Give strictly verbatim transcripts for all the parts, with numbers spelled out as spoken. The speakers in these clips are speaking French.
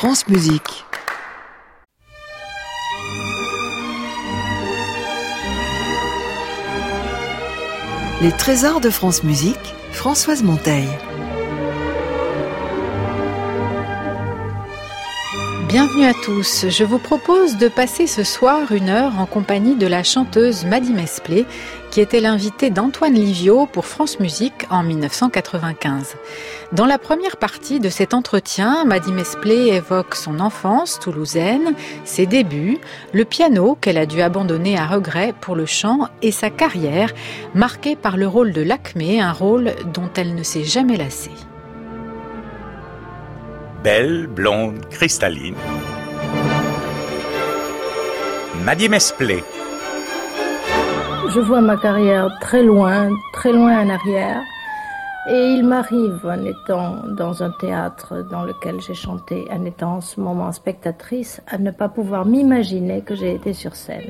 France Musique. Les trésors de France Musique, Françoise Monteil. Bienvenue à tous. Je vous propose de passer ce soir une heure en compagnie de la chanteuse Maddy Mesplé, qui était l'invitée d'Antoine Livio pour France Musique en dix-neuf cent quatre-vingt-quinze. Dans la première partie de cet entretien, Maddy Mesplé évoque son enfance toulousaine, ses débuts, le piano qu'elle a dû abandonner à regret pour le chant et sa carrière, marquée par le rôle de Lakmé, un rôle dont elle ne s'est jamais lassée. Belle, blonde, cristalline. Maddy Mesplé. Je vois ma carrière très loin, très loin en arrière. Et il m'arrive, en étant dans un théâtre dans lequel j'ai chanté, en étant en ce moment spectatrice, à ne pas pouvoir m'imaginer que j'ai été sur scène.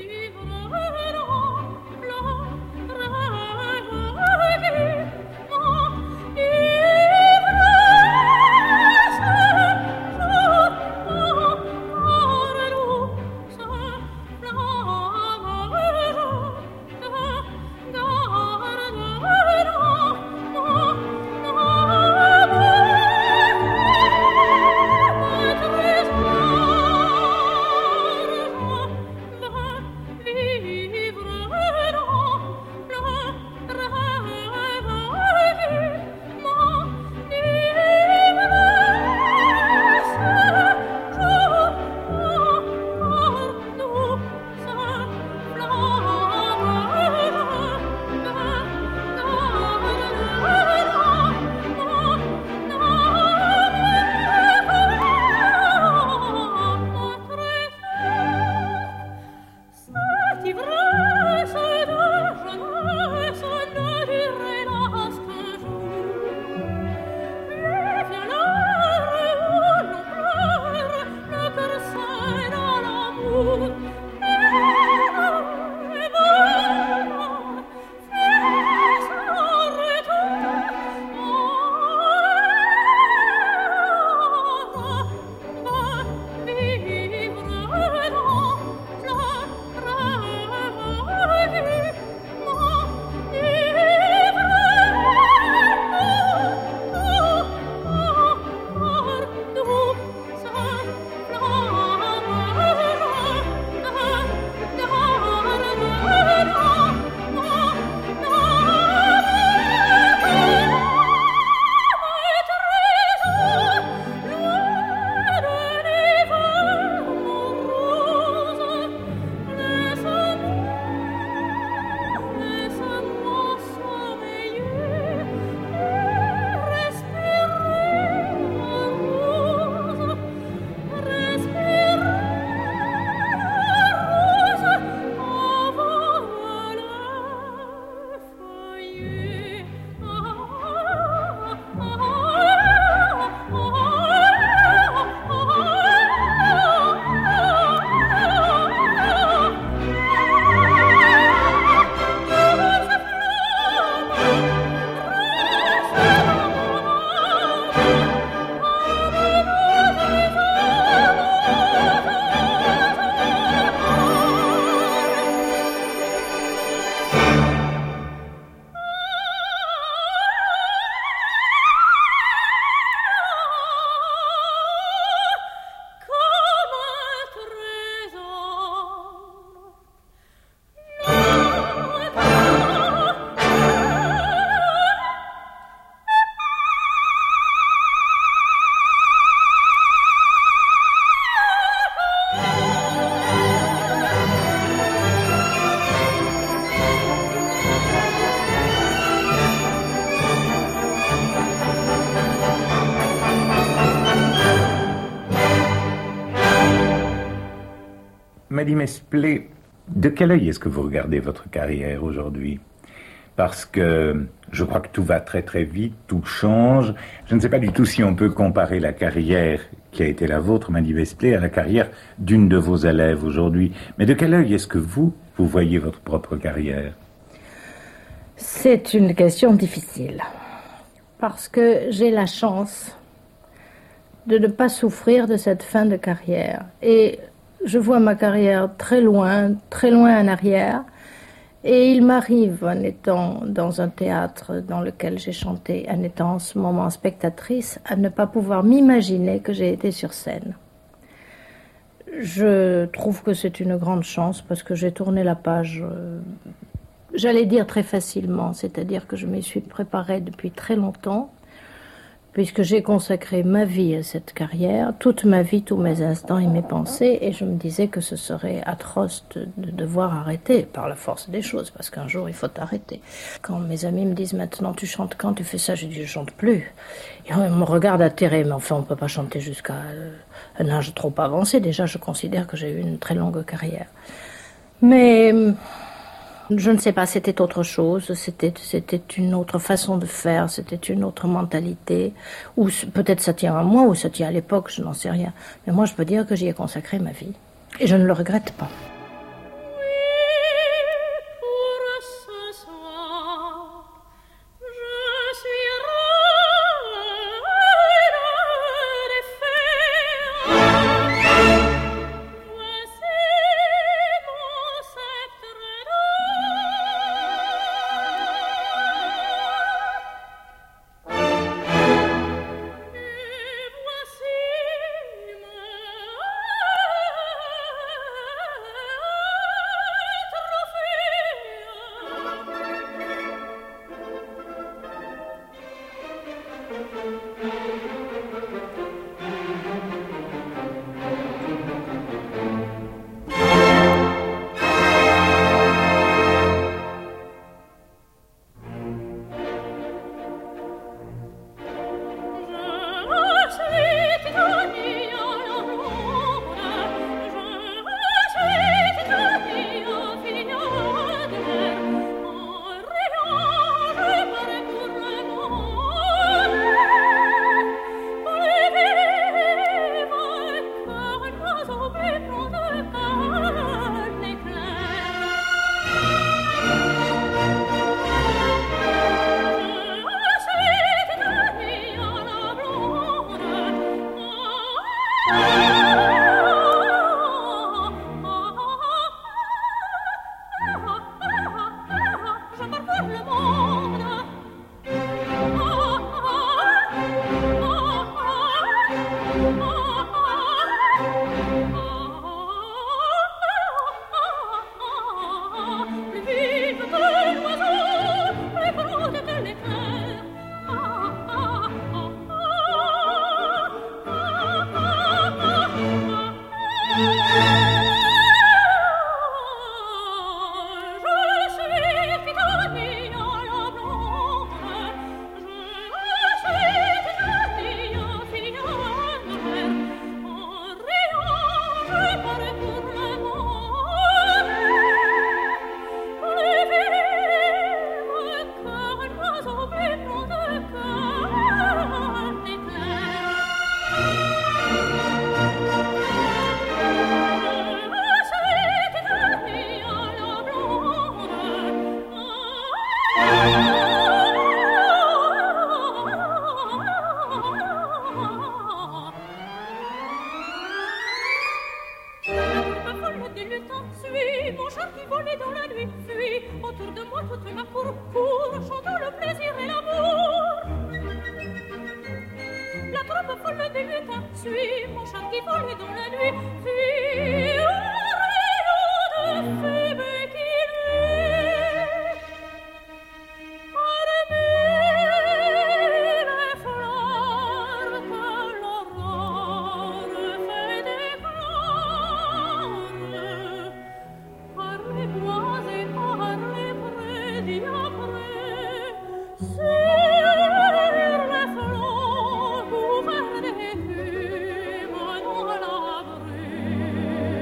Maddy Mesplé, de quel œil est-ce que vous regardez votre carrière aujourd'hui ? Parce que je crois que tout va très très vite, tout change. Je ne sais pas du tout si on peut comparer la carrière qui a été la vôtre, Maddy Mesplé, à la carrière d'une de vos élèves aujourd'hui. Mais de quel œil est-ce que vous, vous voyez votre propre carrière ? C'est une question difficile. Parce que j'ai la chance de ne pas souffrir de cette fin de carrière. Et je vois ma carrière très loin, très loin en arrière. Et il m'arrive, en étant dans un théâtre dans lequel j'ai chanté, en étant en ce moment spectatrice, à ne pas pouvoir m'imaginer que j'ai été sur scène. Je trouve que c'est une grande chance parce que j'ai tourné la page, euh, j'allais dire très facilement, c'est-à-dire que je m'y suis préparée depuis très longtemps, puisque j'ai consacré ma vie à cette carrière, toute ma vie, tous mes instants et mes pensées, et je me disais que ce serait atroce de, de devoir arrêter par la force des choses, parce qu'un jour il faut arrêter. Quand mes amis me disent maintenant tu chantes quand tu fais ça, je dis je chante plus. Et on me regarde atterré, mais enfin on peut pas chanter jusqu'à un âge trop avancé. Déjà je considère que j'ai eu une très longue carrière. Mais je ne sais pas, c'était autre chose, c'était, c'était une autre façon de faire, c'était une autre mentalité, ou peut-être ça tient à moi, ou ça tient à l'époque, je n'en sais rien. Mais moi je peux dire que j'y ai consacré ma vie, et je ne le regrette pas. Sur les fleurs, couvert d'écume dans la brume.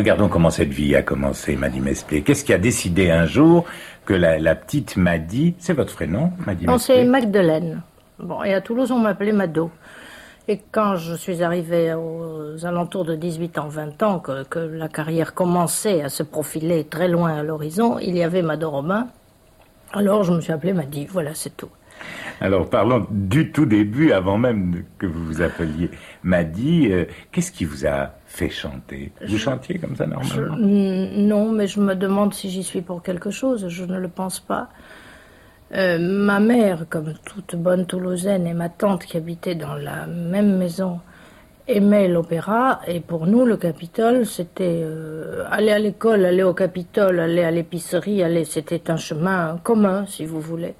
regardons comment cette vie a commencé, Mady Mesplé. Qu'est-ce qui a décidé un jour que la, la petite Mady, c'est votre vrai nom, Mady Non, Mesplé? c'est Magdeleine. Bon, et à Toulouse, on m'appelait Mado. Et quand je suis arrivée aux alentours de dix-huit ans, vingt ans, que, que la carrière commençait à se profiler très loin à l'horizon, il y avait Mado Romain. Alors je me suis appelée Mady, voilà, c'est tout. Alors parlons du tout début, avant même que vous vous appeliez Mady. Euh, qu'est-ce qui vous a fait chanter? Vous je, chantiez comme ça normalement? je, Non, mais je me demande si j'y suis pour quelque chose, je ne le pense pas. Euh, ma mère, comme toute bonne Toulousaine, et ma tante qui habitait dans la même maison, aimaient l'opéra. Et pour nous, le Capitole, c'était euh, aller à l'école, aller au Capitole, aller à l'épicerie, aller, c'était un chemin commun, si vous voulez.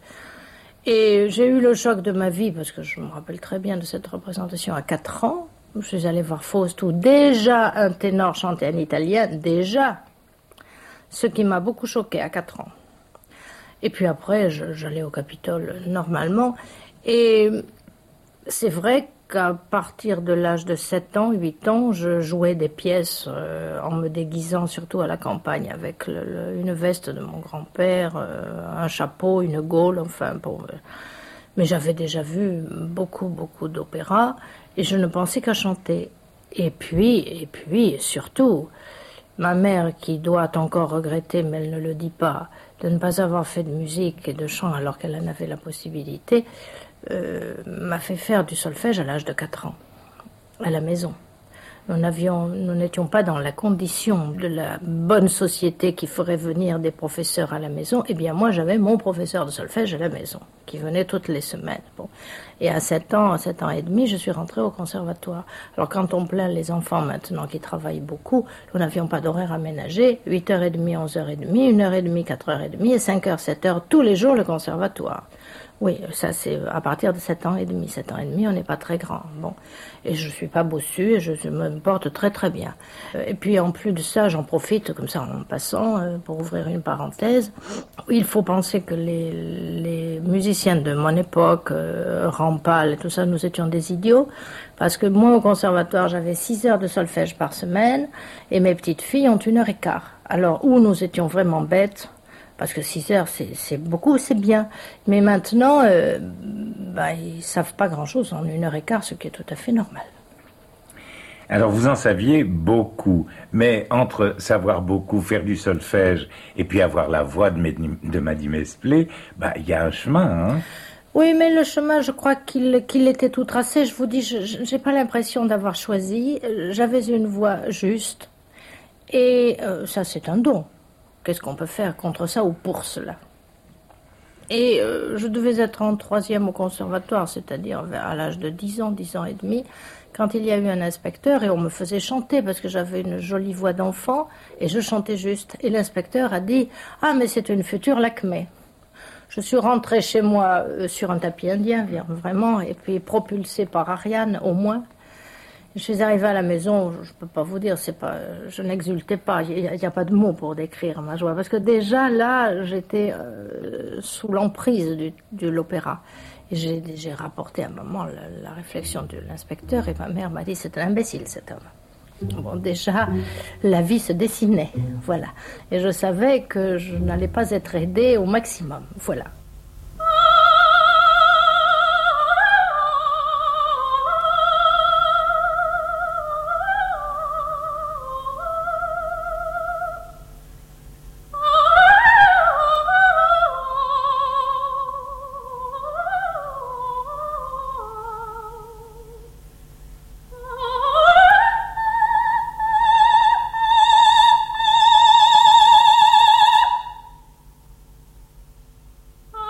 Et j'ai eu le choc de ma vie, parce que je me rappelle très bien de cette représentation à quatre ans. Je suis allée voir Faust, où déjà un ténor chantait en italien, déjà. Ce qui m'a beaucoup choquée à quatre ans. Et puis après, je, j'allais au Capitole normalement. Et c'est vrai qu'à partir de l'âge de sept ans, huit ans, je jouais des pièces euh, en me déguisant, surtout à la campagne, avec le, le, une veste de mon grand-père, euh, un chapeau, une gaule, enfin bon. Euh, mais j'avais déjà vu beaucoup, beaucoup d'opéras et je ne pensais qu'à chanter. Et puis, et puis, surtout, ma mère, qui doit encore regretter, mais elle ne le dit pas, de ne pas avoir fait de musique et de chant alors qu'elle en avait la possibilité, euh, m'a fait faire du solfège à l'âge de quatre ans, à la maison. Nous n'avions, nous n'étions pas dans la condition de la bonne société qui ferait venir des professeurs à la maison. Eh bien, moi, j'avais mon professeur de solfège à la maison, qui venait toutes les semaines. Bon. Et à sept ans, à sept ans et demi, je suis rentrée au conservatoire. Alors, quand on plaint les enfants maintenant qui travaillent beaucoup, nous n'avions pas d'horaire aménagé. huit heures trente, onze heures trente, une heure trente, quatre heures trente et cinq heures, sept heures, tous les jours le conservatoire. Oui, ça c'est à partir de sept ans et demi. sept ans et demi, on n'est pas très grand. Bon. Et je suis pas bossue et je me porte très très bien. Et puis en plus de ça, j'en profite comme ça en passant pour ouvrir une parenthèse. Il faut penser que les, les musiciens de mon époque, euh, Rampal et tout ça, nous étions des idiots. Parce que moi au conservatoire, j'avais six heures de solfège par semaine et mes petites filles ont une heure et quart. Alors où nous étions vraiment bêtes, parce que six heures, c'est, c'est beaucoup, c'est bien. Mais maintenant, euh, bah, ils ne savent pas grand-chose en une heure et quart, ce qui est tout à fait normal. Alors, vous en saviez beaucoup, mais entre savoir beaucoup, faire du solfège, et puis avoir la voix de, de Mady Mesplé, bah, il y a un chemin, hein? Oui, mais le chemin, je crois qu'il, qu'il était tout tracé. Je vous dis, je n'ai pas l'impression d'avoir choisi. J'avais une voix juste, et euh, ça, c'est un don. Qu'est-ce qu'on peut faire contre ça ou pour cela? Et euh, je devais être en troisième au conservatoire, c'est-à-dire à l'âge de dix ans, dix ans et demi, quand il y a eu un inspecteur et on me faisait chanter parce que j'avais une jolie voix d'enfant et je chantais juste. Et l'inspecteur a dit « Ah, mais c'est une future Lakmé ». Je suis rentrée chez moi euh, sur un tapis indien, vraiment, et puis propulsée par Ariane, au moins. Je suis arrivée à la maison, je ne peux pas vous dire, c'est pas, je n'exultais pas, il n'y a, a pas de mots pour décrire ma joie, parce que déjà là, j'étais euh, sous l'emprise du, de l'opéra. Et j'ai, j'ai rapporté à maman la, la réflexion de l'inspecteur, et ma mère m'a dit, c'est un imbécile cet homme. Bon, déjà, la vie se dessinait, voilà. Et je savais que je n'allais pas être aidée au maximum, voilà. Oh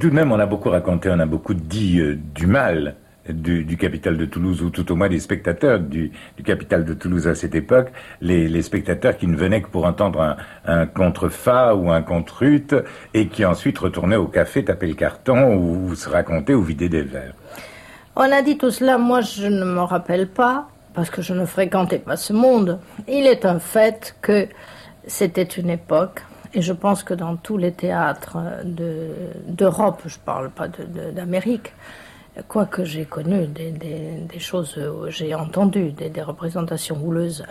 tout de même, on a beaucoup raconté, on a beaucoup dit euh, du mal du, du Capitole de Toulouse, ou tout au moins des spectateurs du, du Capitole de Toulouse à cette époque, les, les spectateurs qui ne venaient que pour entendre un, un contre-fa ou un contre-ut, et qui ensuite retournaient au café taper le carton ou, ou se raconter ou vider des verres. On a dit tout cela, moi je ne me rappelle pas, parce que je ne fréquentais pas ce monde. Il est un fait que c'était une époque, et je pense que dans tous les théâtres de, d'Europe, je ne parle pas de, de, d'Amérique, quoique j'ai connu des, des, des choses, j'ai entendu des, des représentations houleuses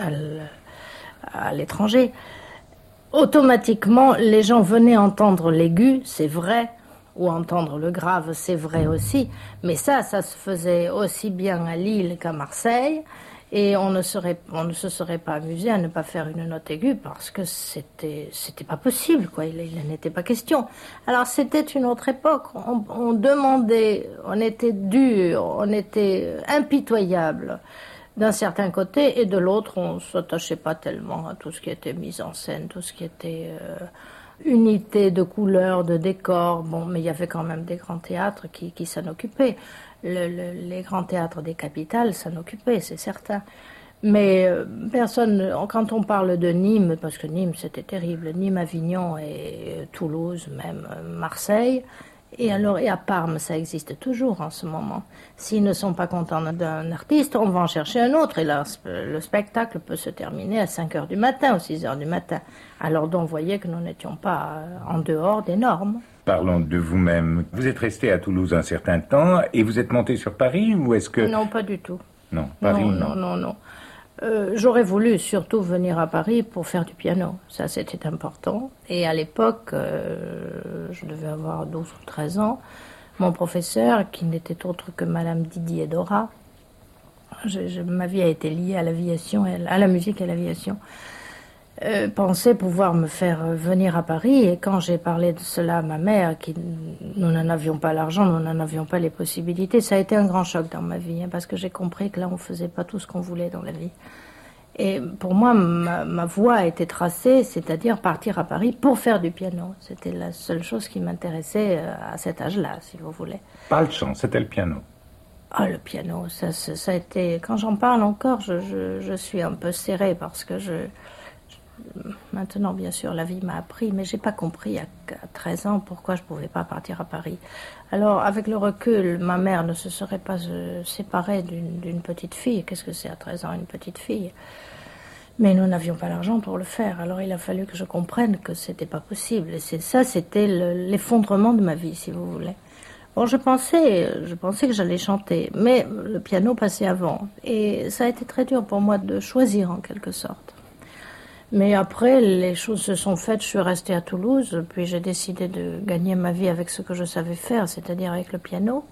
à, à l'étranger, automatiquement les gens venaient entendre l'aigu, c'est vrai, ou entendre le grave, c'est vrai aussi, mais ça, ça se faisait aussi bien à Lille qu'à Marseille, et on ne, serait, on ne se serait pas amusé à ne pas faire une note aiguë parce que c'était, c'était pas possible, quoi. Il, il n'en était pas question. Alors c'était une autre époque. On, on demandait, on était dur, on était impitoyable d'un certain côté, et de l'autre, on ne s'attachait pas tellement à tout ce qui était mise en scène, tout ce qui était euh, unité de couleurs, de décors. Bon, mais il y avait quand même des grands théâtres qui, qui s'en occupaient. Le, le, les grands théâtres des capitales s'en occupaient, c'est certain. Mais euh, personne, quand on parle de Nîmes, parce que Nîmes c'était terrible, Nîmes, Avignon et euh, Toulouse, même euh, Marseille, et alors et à Parme, ça existe toujours en ce moment. S'ils ne sont pas contents d'un artiste, on va en chercher un autre, et là le spectacle peut se terminer à cinq heures du matin ou six heures du matin. Alors donc, vous voyez que nous n'étions pas en dehors des normes. Parlons de vous-même. Vous êtes resté à Toulouse un certain temps et vous êtes monté sur Paris, ou est-ce que... Non, pas du tout. Non, Paris, non. Non, non, non, non. Euh, j'aurais voulu surtout venir à Paris pour faire du piano. Ça, c'était important. Et à l'époque, euh, je devais avoir douze ou treize ans, mon professeur, qui n'était autre que Madame Didier Dora, je, je, ma vie a été liée à l'aviation, à la musique et à l'aviation, Euh, pensait pouvoir me faire venir à Paris, et quand j'ai parlé de cela à ma mère, qui, nous n'en avions pas l'argent, nous n'en avions pas les possibilités, ça a été un grand choc dans ma vie, hein, parce que j'ai compris que là on ne faisait pas tout ce qu'on voulait dans la vie. Et pour moi, ma, ma voie a été tracée, c'est-à-dire partir à Paris pour faire du piano. C'était la seule chose qui m'intéressait à cet âge-là, si vous voulez. Pas le chant, c'était le piano. Ah, le piano, ça, ça, ça a été... Quand j'en parle encore, je, je, je suis un peu serrée, parce que je... Maintenant, bien sûr, la vie m'a appris, mais je n'ai pas compris à treize ans pourquoi je ne pouvais pas partir à Paris. Alors, avec le recul, ma mère ne se serait pas euh, séparée d'une, d'une petite fille. Qu'est-ce que c'est à treize ans, une petite fille? Mais nous n'avions pas l'argent pour le faire. Alors, il a fallu que je comprenne que ce n'était pas possible. Et c'est, ça, c'était le, l'effondrement de ma vie, si vous voulez. Bon, je pensais, je pensais que j'allais chanter, mais le piano passait avant. Et ça a été très dur pour moi de choisir, en quelque sorte. Mais après, les choses se sont faites, je suis restée à Toulouse, puis j'ai décidé de gagner ma vie avec ce que je savais faire, c'est-à-dire avec le piano.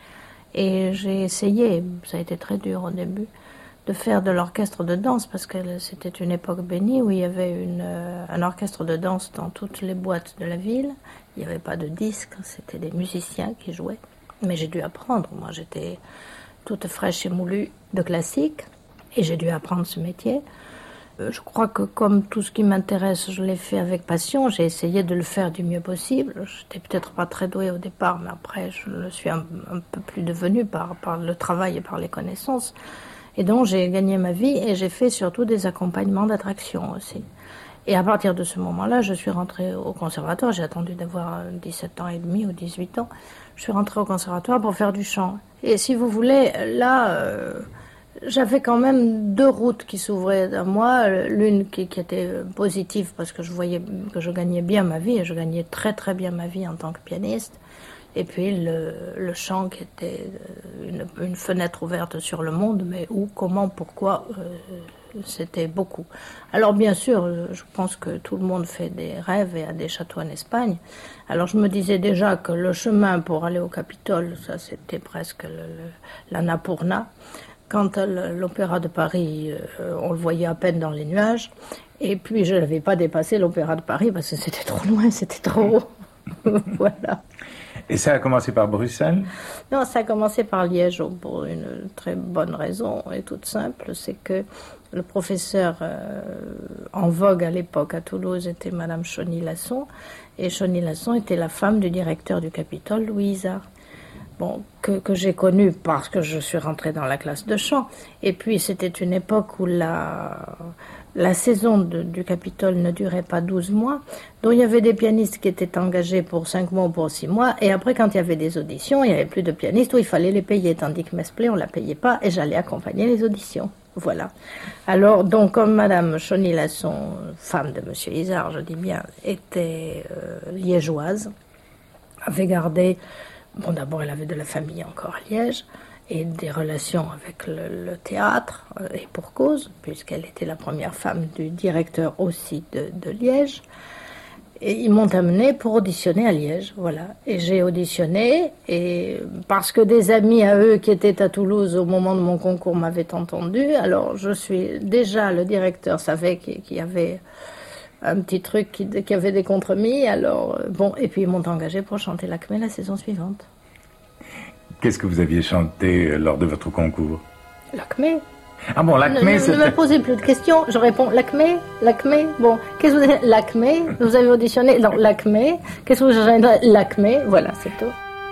Et j'ai essayé, ça a été très dur au début, de faire de l'orchestre de danse, parce que c'était une époque bénie où il y avait une, euh, un orchestre de danse dans toutes les boîtes de la ville. Il n'y avait pas de disques, c'était des musiciens qui jouaient. Mais j'ai dû apprendre, moi j'étais toute fraîche et moulue de classique, et j'ai dû apprendre ce métier. Je crois que comme tout ce qui m'intéresse, je l'ai fait avec passion. J'ai essayé de le faire du mieux possible. Je n'étais peut-être pas très douée au départ, mais après, je le suis un, un peu plus devenue par, par le travail et par les connaissances. Et donc, j'ai gagné ma vie, et j'ai fait surtout des accompagnements d'attraction aussi. Et à partir de ce moment-là, je suis rentrée au conservatoire. J'ai attendu d'avoir dix-sept ans et demi ou dix-huit ans. Je suis rentrée au conservatoire pour faire du chant. Et si vous voulez, là... Euh, j'avais quand même deux routes qui s'ouvraient à moi, l'une qui, qui était positive parce que je voyais que je gagnais bien ma vie, et je gagnais très très bien ma vie en tant que pianiste, et puis le, le chant qui était une, une fenêtre ouverte sur le monde, mais où, comment, pourquoi, euh, c'était beaucoup. Alors bien sûr, je pense que tout le monde fait des rêves et a des châteaux en Espagne, alors je me disais déjà que le chemin pour aller au Capitole, ça c'était presque le, le, l'Annapurna. Quant à l'Opéra de Paris, euh, on le voyait à peine dans les nuages. Et puis, je n'avais pas dépassé l'Opéra de Paris parce que c'était trop loin, c'était trop haut. Voilà. Et ça a commencé par Bruxelles? Non, ça a commencé par Liège pour une très bonne raison et toute simple, c'est que le professeur euh, en vogue à l'époque à Toulouse était Madame Chauny-Lasson, et Chauny-Lasson était la femme du directeur du Capitole, Louis Isard. Bon, que, que j'ai connu parce que je suis rentrée dans la classe de chant. Et puis c'était une époque où la, la saison de, du Capitole ne durait pas douze mois, donc il y avait des pianistes qui étaient engagés pour cinq mois ou pour six mois, et après quand il y avait des auditions, il n'y avait plus de pianistes où il fallait les payer, tandis que Mesplé, on ne la payait pas, et j'allais accompagner les auditions. Voilà. Alors, donc, comme Madame Chauny-Lasson, femme de Monsieur Isard, je dis bien, était euh, liégeoise, avait gardé... Bon, d'abord, elle avait de la famille encore à Liège et des relations avec le, le théâtre, euh, et pour cause, puisqu'elle était la première femme du directeur aussi de, de Liège. Et ils m'ont amenée pour auditionner à Liège, voilà. Et j'ai auditionné, et parce que des amis à eux qui étaient à Toulouse au moment de mon concours m'avaient entendu, alors je suis... Déjà, le directeur savait qu'il y avait un petit truc qui, qui avait des compromis, alors bon, et puis ils m'ont engagé pour chanter l'Acmé la saison suivante. Qu'est-ce que vous aviez chanté lors de votre concours? L'Acmé. Ah bon, l'Acmé, c'était... Ne me posez plus de questions, je réponds l'Acmé, l'Acmé, bon, qu'est-ce que vous avez... L'Acmé, vous avez auditionné, non, l'Acmé, qu'est-ce que vous avez... L'Acmé, voilà, c'est tout.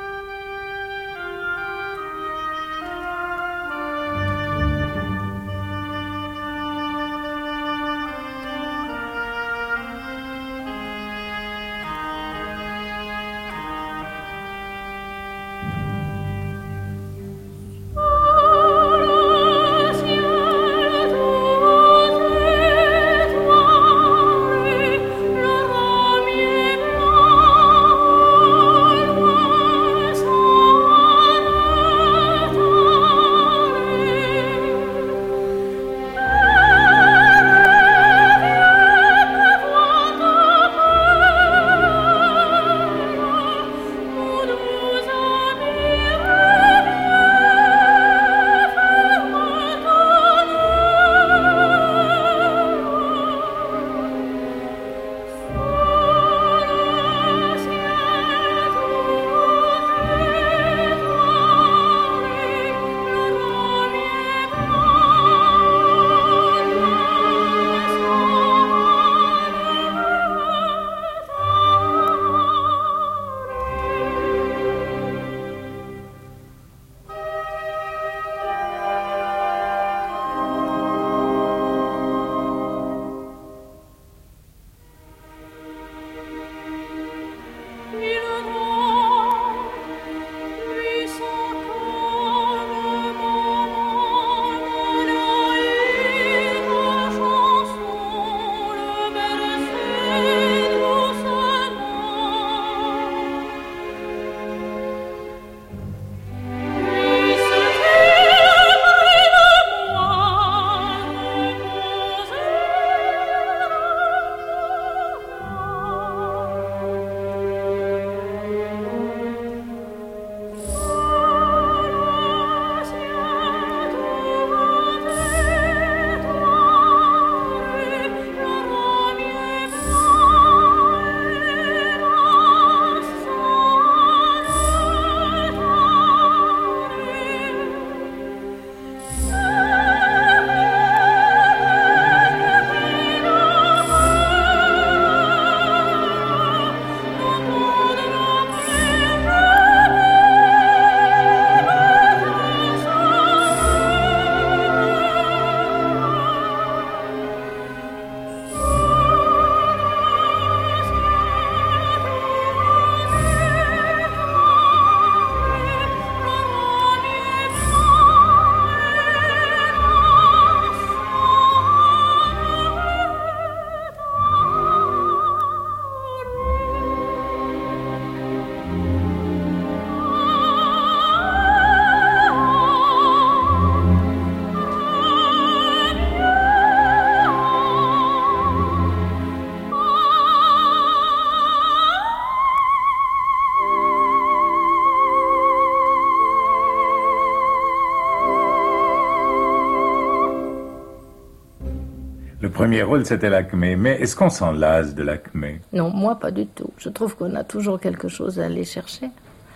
Le premier rôle, c'était l'Acmé. Mais est-ce qu'on s'en lasse de l'Acmé? Non, moi, pas du tout. Je trouve qu'on a toujours quelque chose à aller chercher.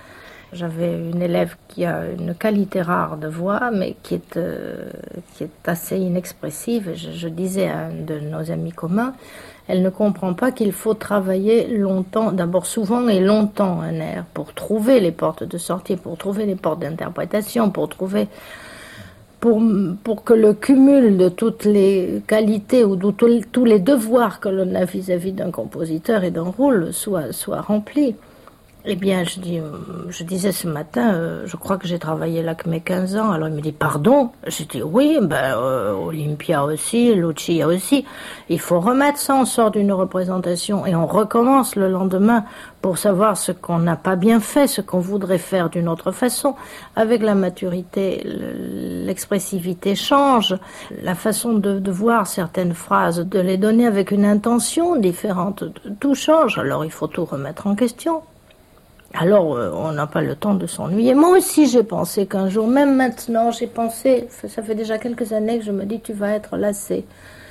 j'avais une élève qui a une qualité rare de voix, mais qui est, euh, qui est assez inexpressive. Je, je disais à un de nos amis communs, elle ne comprend pas qu'il faut travailler longtemps, d'abord souvent et longtemps un air, pour trouver les portes de sortie, pour trouver les portes d'interprétation, pour trouver... Pour, pour que le cumul de toutes les qualités ou de tous, tous les devoirs que l'on a vis-à-vis d'un compositeur et d'un rôle soit, soit rempli. Eh bien, je, dis, je disais ce matin, euh, je crois que j'ai travaillé là que mes quinze ans. Alors il me dit, pardon? J'ai dit, oui, ben, euh, Olympia aussi, Lucia aussi. Il faut remettre ça, on sort d'une représentation et on recommence le lendemain pour savoir ce qu'on n'a pas bien fait, ce qu'on voudrait faire d'une autre façon. Avec la maturité, l'expressivité change, la façon de, de voir certaines phrases, de les donner avec une intention différente, tout change. Alors il faut tout remettre en question. Alors, euh, on n'a pas le temps de s'ennuyer. Moi aussi, j'ai pensé qu'un jour, même maintenant, j'ai pensé, ça fait déjà quelques années que je me dis, tu vas être lassé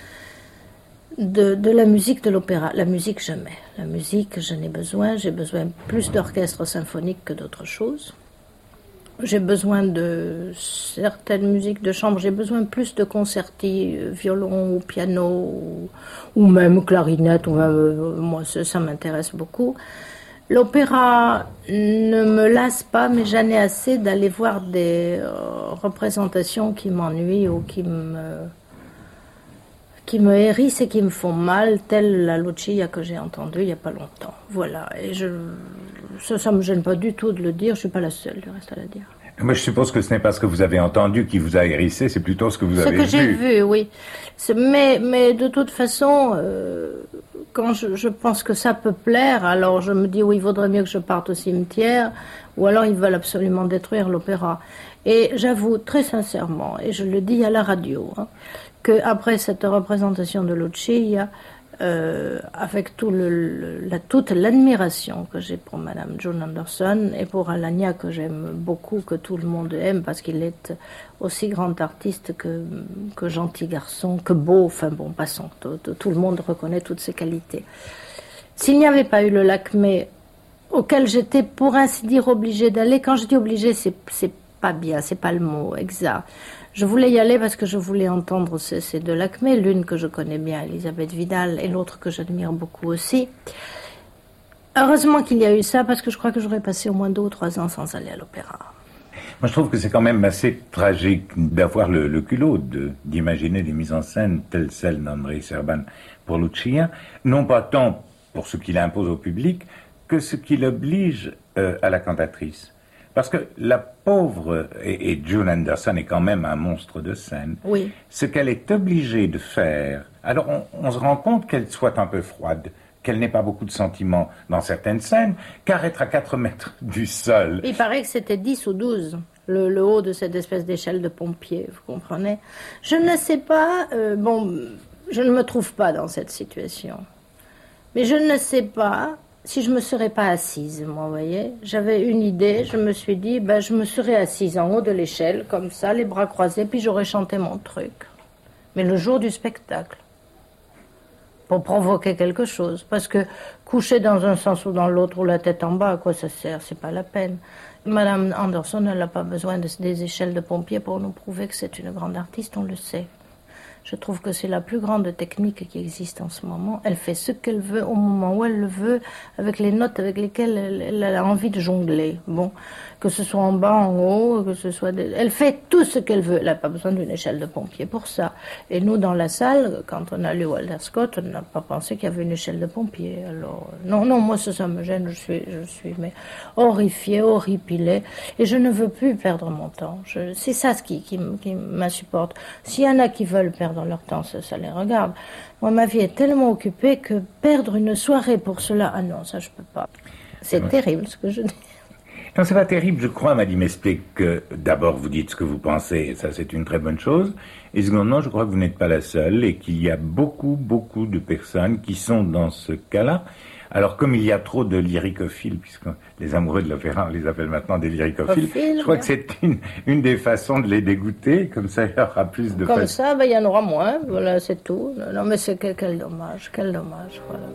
de, de la musique de l'opéra. La musique, jamais. La musique, je n'ai besoin, j'ai besoin plus d'orchestre symphonique que d'autre chose. J'ai besoin de certaines musiques de chambre, j'ai besoin plus de concertis, violon ou piano, ou, ou même clarinette, ou même, euh, moi, ça, ça m'intéresse beaucoup. L'opéra ne me lasse pas, mais j'en ai assez d'aller voir des euh, représentations qui m'ennuient ou qui me, qui me hérissent et qui me font mal, telle la Lucia que j'ai entendue il n'y a pas longtemps. Voilà, et je, ça ne me gêne pas du tout de le dire, je ne suis pas la seule, du reste à la dire. Moi, je suppose que ce n'est pas ce que vous avez entendu qui vous a hérissé, c'est plutôt ce que vous ce avez vu. Ce que j'ai vu, oui. Mais, mais de toute façon... Euh, Quand je, je pense que ça peut plaire, alors je me dis, oui, il vaudrait mieux que je parte au cimetière, ou alors ils veulent absolument détruire l'opéra. Et j'avoue très sincèrement, et je le dis à la radio, hein, qu'après cette représentation de Lucia, euh, avec tout le, le, la, toute l'admiration que j'ai pour Madame June Anderson et pour Alagna, que j'aime beaucoup, que tout le monde aime, parce qu'il est aussi grand artiste que, que gentil garçon, que beau, enfin bon, passons, tout, tout, tout le monde reconnaît toutes ses qualités. S'il n'y avait pas eu le Lakmé, auquel j'étais pour ainsi dire obligée d'aller, quand je dis obligée, c'est, c'est pas bien, c'est pas le mot exact. Je voulais y aller parce que je voulais entendre ces, ces deux Lakmé, l'une que je connais bien, Elisabeth Vidal, et l'autre que j'admire beaucoup aussi. Heureusement qu'il y a eu ça, parce que je crois que j'aurais passé au moins deux ou trois ans sans aller à l'opéra. Moi, je trouve que c'est quand même assez tragique d'avoir le, le culot de, d'imaginer des mises en scène telles celles d'Andrei Serban pour Lucia, non pas tant pour ce qu'il impose au public, que ce qu'il oblige euh, à la cantatrice. Parce que la pauvre, et, et June Anderson est quand même un monstre de scène, oui. Ce qu'elle est obligée de faire, alors on, on se rend compte qu'elle soit un peu froide, qu'elle n'ait pas beaucoup de sentiments dans certaines scènes, car être à quatre mètres du sol... Il paraît que c'était dix ou douze, le, le haut de cette espèce d'échelle de pompier, vous comprenez? Je ne sais pas, euh, bon, je ne me trouve pas dans cette situation, mais je ne sais pas... Si je ne me serais pas assise, moi, vous voyez, j'avais une idée, je me suis dit, ben, je me serais assise en haut de l'échelle, comme ça, les bras croisés, puis j'aurais chanté mon truc. Mais le jour du spectacle, pour provoquer quelque chose, parce que coucher dans un sens ou dans l'autre, ou la tête en bas, à quoi ça sert? C'est pas la peine. Madame Anderson, elle n'a pas besoin de, des échelles de pompiers pour nous prouver que c'est une grande artiste, on le sait. Je trouve que c'est la plus grande technique qui existe en ce moment. Elle fait ce qu'elle veut au moment où elle le veut, avec les notes avec lesquelles elle, elle a envie de jongler. Bon, que ce soit en bas, en haut, que ce soit... Des... Elle fait tout ce qu'elle veut. Elle n'a pas besoin d'une échelle de pompier pour ça. Et nous, dans la salle, quand on a lu Walter Scott, on n'a pas pensé qu'il y avait une échelle de pompier. Alors, non, non, moi, ça, ça me gêne. Je suis, je suis mais horrifiée, horripilée. Et je ne veux plus perdre mon temps. Je... C'est ça ce qui, qui, qui m'insupporte. S'il y en a qui veulent perdre dans leur temps, ça, ça les regarde. Moi, ma vie est tellement occupée que perdre une soirée pour cela, ah non, ça, je peux pas. C'est ouais. Terrible, ce que je dis. Non, c'est pas terrible, je crois, Maddy m'explique que d'abord, vous dites ce que vous pensez, et ça, c'est une très bonne chose. Et secondement, je crois que vous n'êtes pas la seule, et qu'il y a beaucoup, beaucoup de personnes qui sont dans ce cas-là. Alors, comme il y a trop de lyricophiles, puisque les amoureux de l'opéra, on les appelle maintenant des lyricophiles, Profil, je crois ouais. que c'est une, une des façons de les dégoûter, comme ça, il y aura plus de... Comme fa... ça, ben, il y en aura moins, voilà, c'est tout. Non, mais c'est quel, quel dommage, quel dommage, voilà.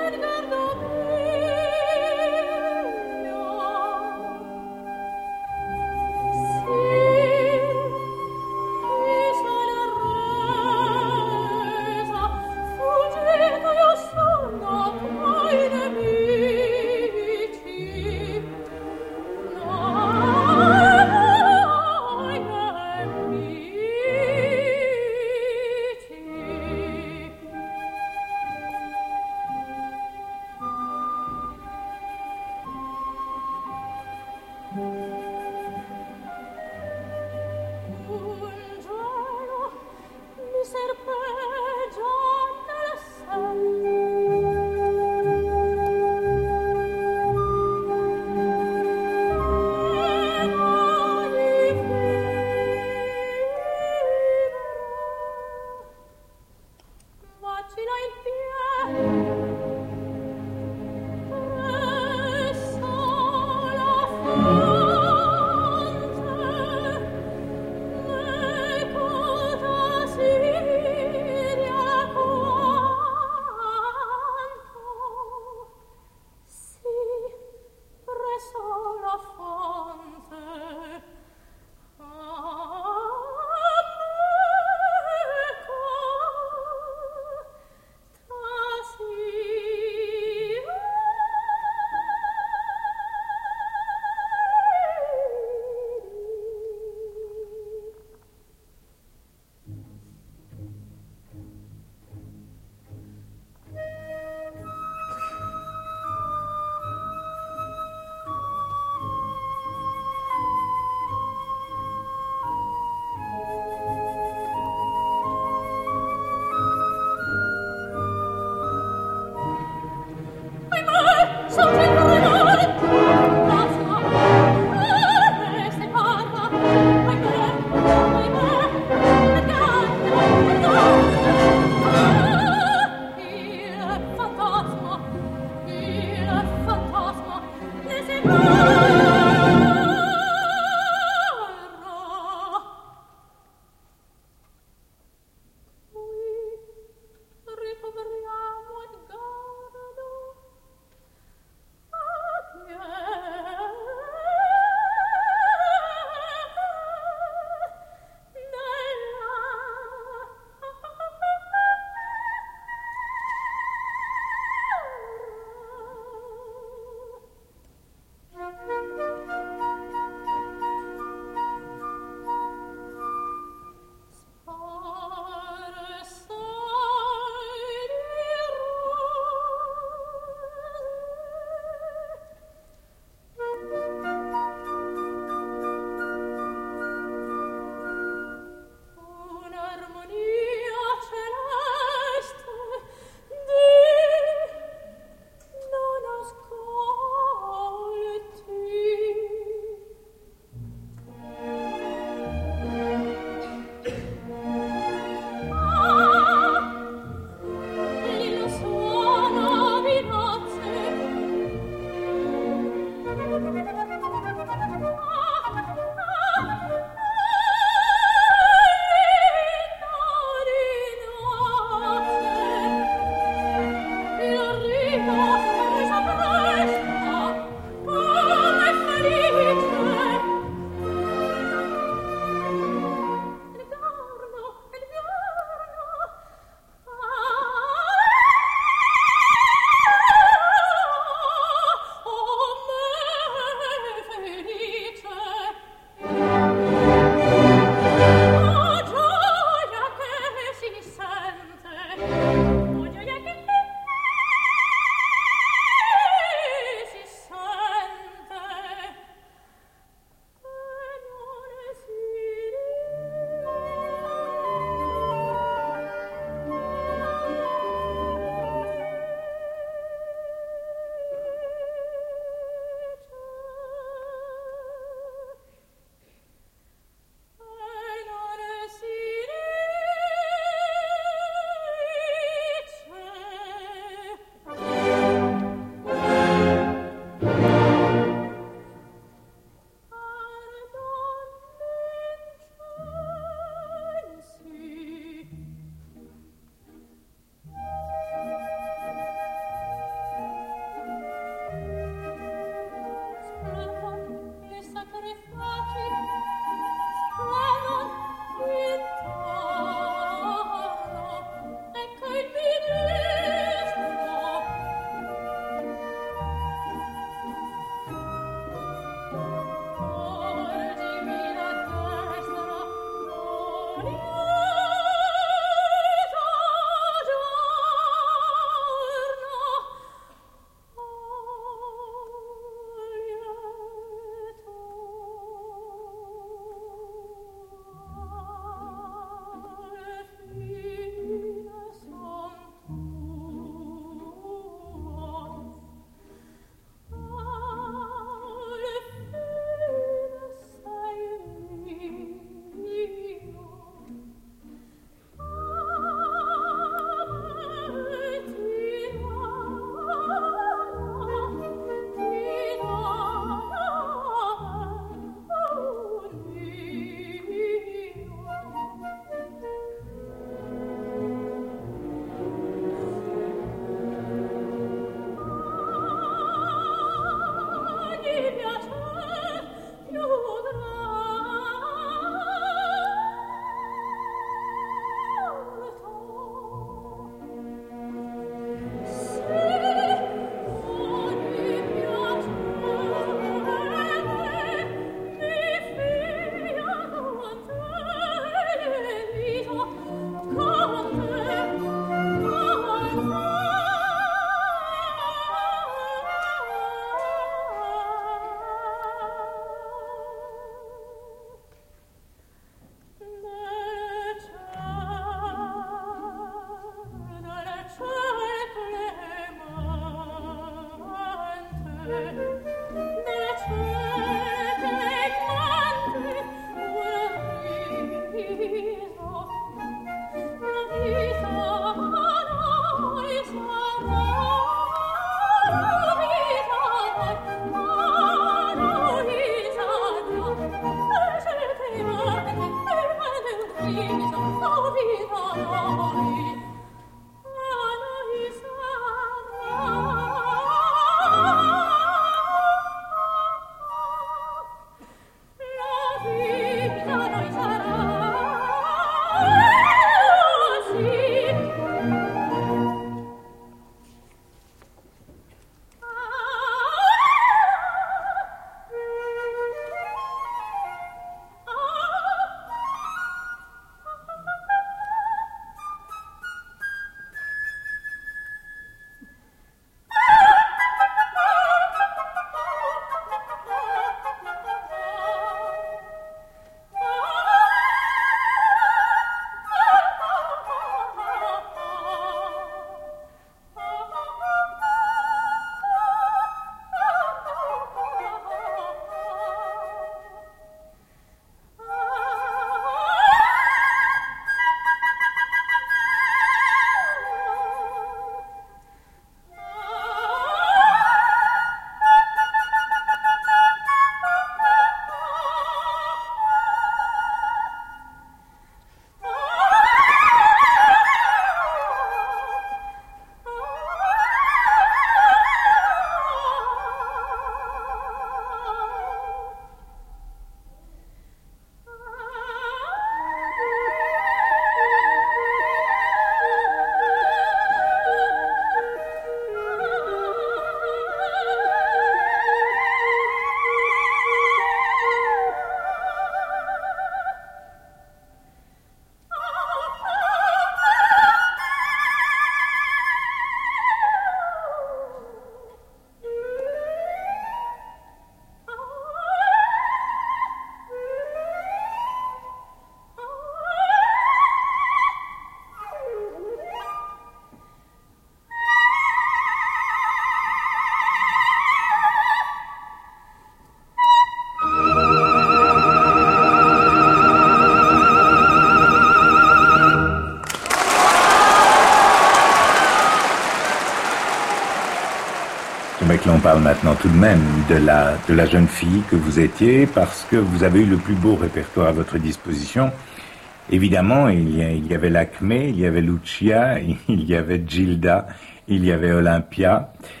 que l'on parle maintenant tout de même de la, de la jeune fille que vous étiez, parce que vous avez eu le plus beau répertoire à votre disposition. Évidemment, il y, a, il y avait Lakmé, il y avait Lucia, il y avait Gilda, il y avait Olympia.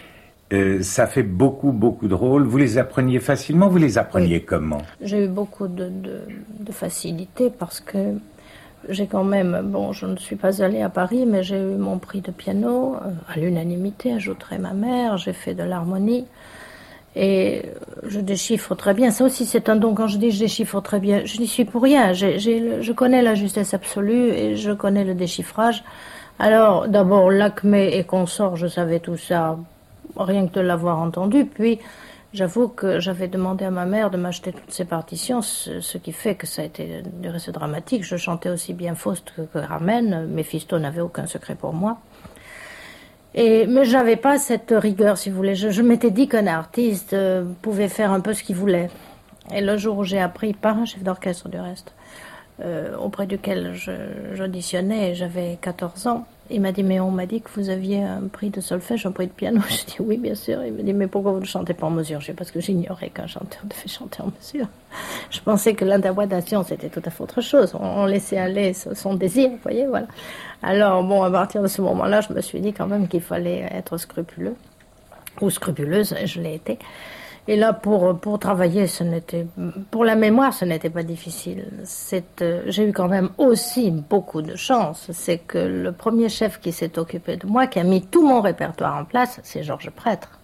euh, ça fait beaucoup, beaucoup de rôles. Vous les appreniez facilement, vous les appreniez oui. comment? J'ai eu beaucoup de, de, de facilité parce que j'ai quand même, bon, je ne suis pas allée à Paris, mais j'ai eu mon prix de piano, euh, à l'unanimité, ajouterait ma mère, j'ai fait de l'harmonie. Et je déchiffre très bien. Ça aussi, c'est un don. Quand je dis je déchiffre très bien, je n'y suis pour rien. J'ai, j'ai, je connais la justesse absolue et je connais le déchiffrage. Alors, d'abord, Lacmé et consorts, je savais tout ça, rien que de l'avoir entendu. Puis, j'avoue que j'avais demandé à ma mère de m'acheter toutes ces partitions, ce, ce qui fait que ça a été du reste dramatique. Je chantais aussi bien Faust que, que Ramen. Méphisto n'avait aucun secret pour moi. Et, mais je n'avais pas cette rigueur, si vous voulez. Je, je m'étais dit qu'un artiste euh, pouvait faire un peu ce qu'il voulait. Et le jour où j'ai appris, par un chef d'orchestre du reste, euh, auprès duquel je, j'auditionnais, j'avais quatorze ans, il m'a dit, mais on m'a dit que vous aviez un prix de solfège, un prix de piano. Je dis, oui, bien sûr. Il m'a dit, mais pourquoi vous ne chantez pas en mesure? Je sais parce que j'ignorais qu'un chanteur devait chanter en mesure. Je pensais que l'interprétation, c'était tout à fait autre chose. On, on laissait aller son désir, vous voyez, voilà. Alors, bon, à partir de ce moment-là, je me suis dit quand même qu'il fallait être scrupuleux, ou scrupuleuse, et je l'ai été. Et là, pour, pour travailler, ce n'était, pour la mémoire, ce n'était pas difficile. C'est, euh, j'ai eu quand même aussi beaucoup de chance. C'est que le premier chef qui s'est occupé de moi, qui a mis tout mon répertoire en place, c'est Georges Prêtre.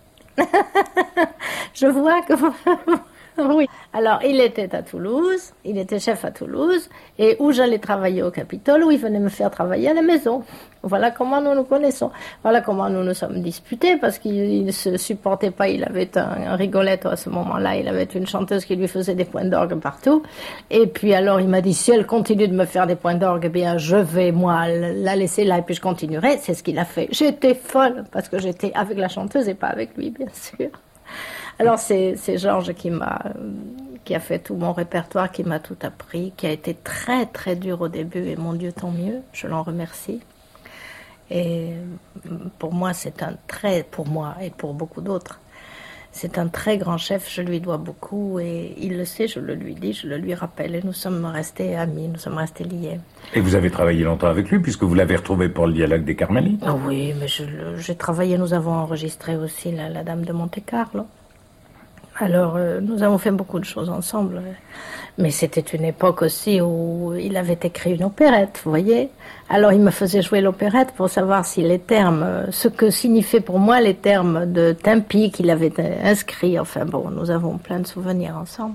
Je vois que vous... Oui. Alors, il était à Toulouse, il était chef à Toulouse, et où j'allais travailler au Capitole, où il venait me faire travailler à la maison. Voilà comment nous nous connaissons. Voilà comment nous nous sommes disputés, parce qu'il ne se supportait pas, il avait un, un rigoletto à ce moment-là, il avait une chanteuse qui lui faisait des points d'orgue partout, et puis alors il m'a dit, si elle continue de me faire des points d'orgue, eh bien je vais, moi, la laisser là, et puis je continuerai. C'est ce qu'il a fait. J'étais folle, parce que j'étais avec la chanteuse et pas avec lui, bien sûr. Alors c'est, c'est Georges qui m'a, qui a fait tout mon répertoire, qui m'a tout appris, qui a été très très dur au début, et mon Dieu, tant mieux, je l'en remercie. Et pour moi, c'est un très, pour moi et pour beaucoup d'autres, c'est un très grand chef, je lui dois beaucoup, et il le sait, je le lui dis, je le lui rappelle, et nous sommes restés amis, nous sommes restés liés. Et vous avez travaillé longtemps avec lui, puisque vous l'avez retrouvé pour le dialogue des Carmélites? Ah oui, mais je, j'ai travaillé, nous avons enregistré aussi la, la Dame de Monte-Carlo. Alors, euh, nous avons fait beaucoup de choses ensemble. Mais c'était une époque aussi où il avait écrit une opérette, vous voyez. Alors, il me faisait jouer l'opérette pour savoir si les termes, ce que signifiaient pour moi les termes de tempi qu'il avait inscrits. Enfin bon, nous avons plein de souvenirs ensemble.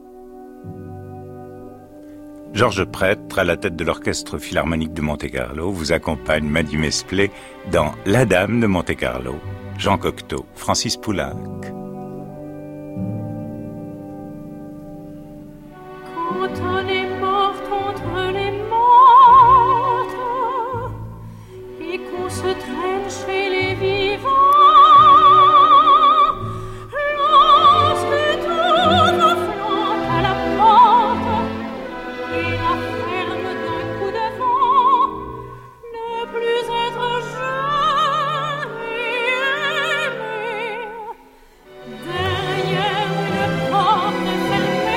Georges Prêtre, à la tête de l'Orchestre Philharmonique de Monte-Carlo, vous accompagne Maddy Mesplé dans La Dame de Monte-Carlo. Jean Cocteau, Francis Poulenc. Quand on est morte entre les mortes et qu'on se traîne chez les vivants, lorsque tout nous flotte à la porte et la ferme d'un coup de vent, ne plus être jeune et aimé, derrière une porte fermée.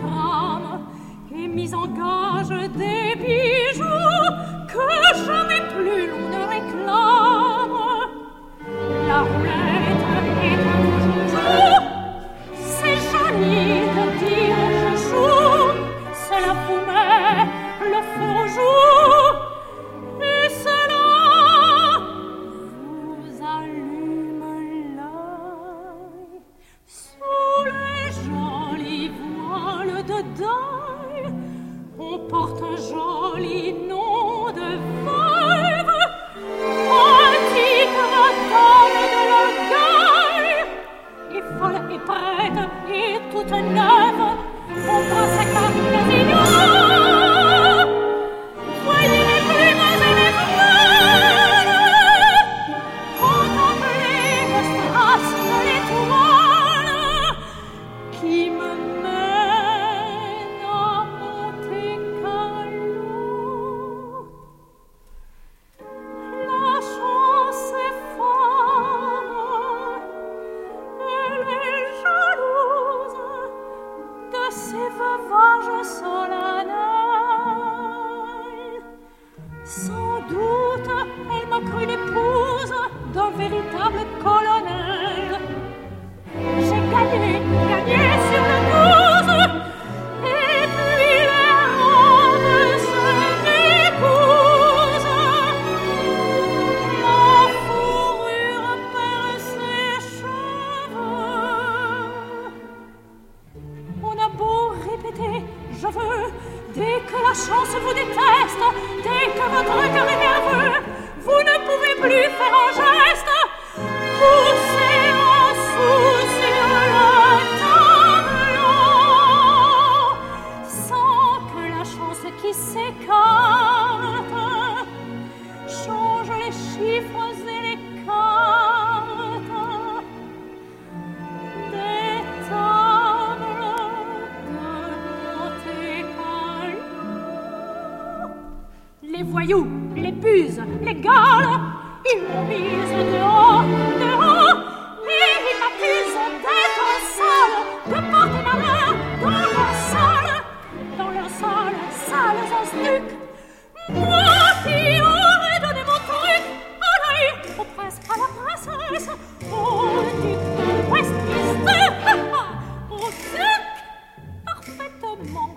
Mis en gage des bijoux que je n'ai deuil. On porte un joli nom de veuve, antique madame de l'orgueil, et folle et prête et toute neuve, on passe à Casino. Voyez les plumes et les fleurs, contemplez le strass de l'étoile qui me mène à Monte-Carlo. La chance est femme, elle est jalouse de ces veuvages solennels. Sans doute, elle m'a cru l'épouse d'un véritable colonel. J'ai gagné, gagné sur le douze, et puis les robes se décousent. La fourrure perd ses cheveux. On a beau répéter, je veux, dès que la chance vous déteste, dès que votre cœur est nerveux, vous ne pouvez plus faire un geste. Poussez un sou sur le tableau, sans que la chance qui s'écarte change les chiffres et les cartes des tables de Monte-Carlo. Les voyous, les buses, les gales, ils m'ont mise dehors, dehors, et ils m'accusent d'être sale, de porter malheur dans leur salle, dans leur salle, sales en stuc. Moi qui aurais donné mon truc à l'œil, au prince, à la princesse, au duc de Westminster, au duc, parfaitement.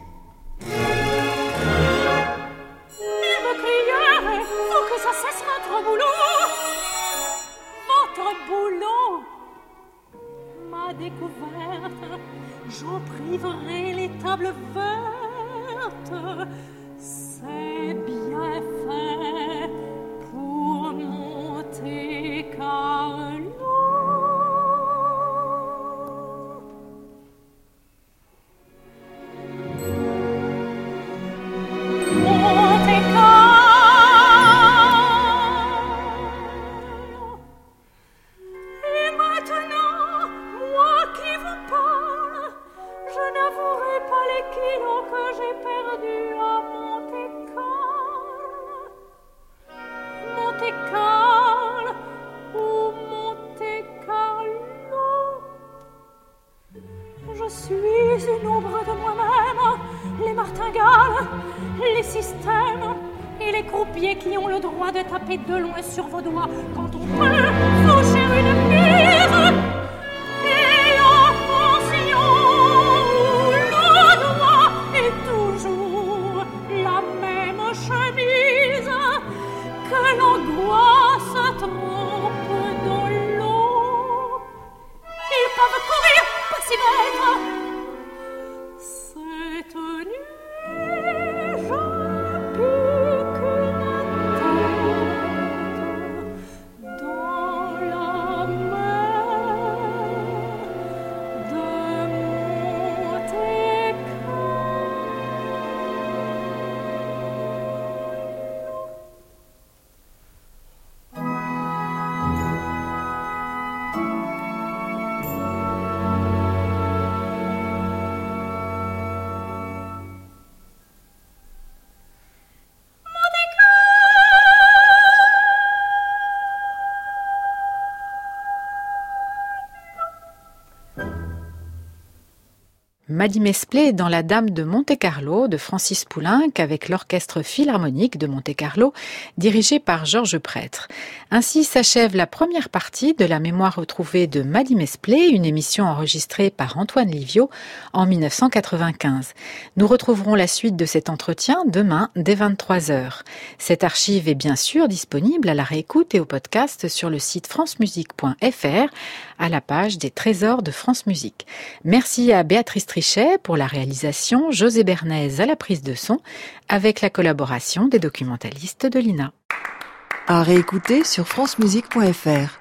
Il me criait, faut que ça cesse votre boulot. Votre boulot. Ma découverte, j'en priverai les tables vertes. C'est bien fait pour Monte-Carlo. Et maintenant, moi qui vous parle, je n'avouerai pas les kilos que j'ai perdus à Monte-Carlo. Monte-Carlo ou Monte-Carlo. Je suis une ombre de moi-même, les martingales, les systèmes et les croupiers qui ont le droit de taper de loin sur vos doigts quand on peut faucher une mise. Et la pension où le doigt est toujours la même chemise que l'angoisse trempe dans l'eau. Ils peuvent courir pas si bête. Cette nuit, je pique ma tête dans la mer de Maddy Mesplé dans La Dame de Monte-Carlo de Francis Poulenc avec l'Orchestre Philharmonique de Monte-Carlo dirigé par Georges Prêtre. Ainsi s'achève la première partie de la mémoire retrouvée de Maddy Mesplé, une émission enregistrée par Antoine Livio en mille neuf cent quatre-vingt-quinze. Nous retrouverons la suite de cet entretien demain dès vingt-trois heures. Cette archive est bien sûr disponible à la réécoute et au podcast sur le site francemusique point f r à la page des Trésors de France Musique. Merci à Béatrice Trichet pour la réalisation, José Bernays à la prise de son, avec la collaboration des documentalistes de l'I N A. À réécouter sur francemusique point f r.